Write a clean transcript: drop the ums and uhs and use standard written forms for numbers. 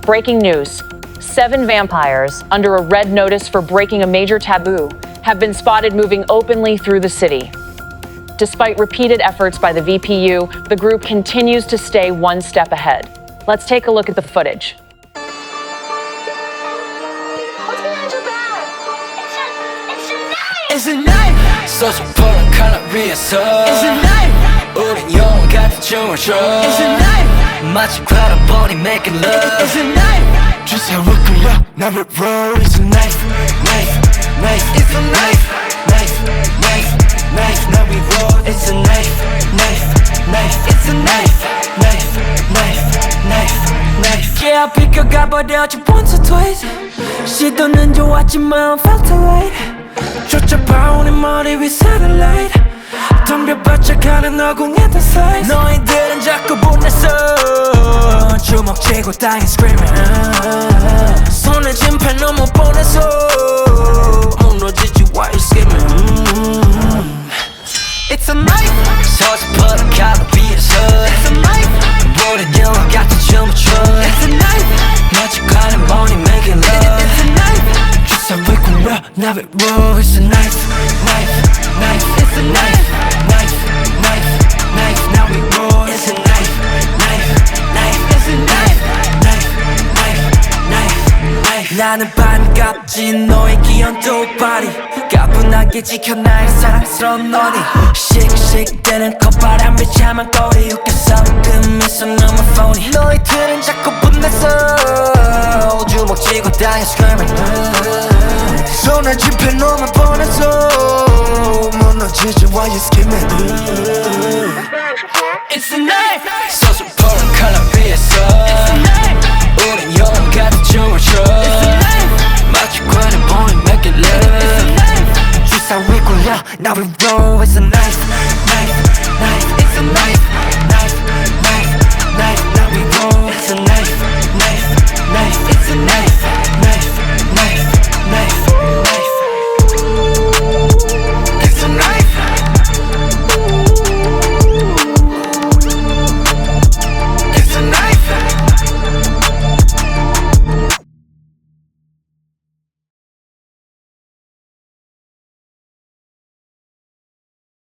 Breaking news. 7 vampires, under a red notice for breaking a major taboo, have been spotted moving openly through the city. Despite repeated efforts by the VPU, the group continues to stay one step ahead. Let's take a look at the footage. It's a knife. 소주 포른 칼날 위에서 It's a knife. 우린 영화 같은 춤을 춰 It's a knife. 마치 바라보니 making love It's a knife. 주사 묶으려 나를 roll It's a knife, knife, knife It's a knife, knife, knife, knife Now we roll It's a knife, knife, knife It's a knife, knife, knife, knife, knife Yeah, 비껴가버렸지 once or twice 시도는 좋았지만 felt alright 쫓아봐오는 머리 위 satellite 덤벼봤자 가는 어공의 더 size 너희들은 자꾸 분해서 주먹쥐고 땅에 screaming 손에 진팔 너무 뻔해서 무너지지 why you skimming It's a knife 서서퍼른 칼을 위해서 It's a knife 우린 영화 같은 춤을 춰 It's a knife 마치 가는 머리 making love It's a knife 주사 위꾸려 Now it roll It's a knife, knife, knife It's a knife, knife, knife, knife Now we roll It's a knife, knife, knife It's a knife, knife, knife, knife, knife 나는 반갑지 너의 귀여운 뚝발이 가뿐하게 지켜 나의 사랑스러운 너니 씩씩대는 콧바람에 참한 꼬리 웃겨서 그 미소 너무 phony 너희들은 자꾸 분해서 주먹쥐고 땅에 screaming 손에 집혀 너만 뻔해서 무너지지 why you skimming It's a knife 서서퍼른 칼날 위에서 It's a knife 우린 영화 같은 춤을 춰 It's a knife 마치 관에 보니 make it love It's a knife 주사 위꾸려 Now we roll It's a knife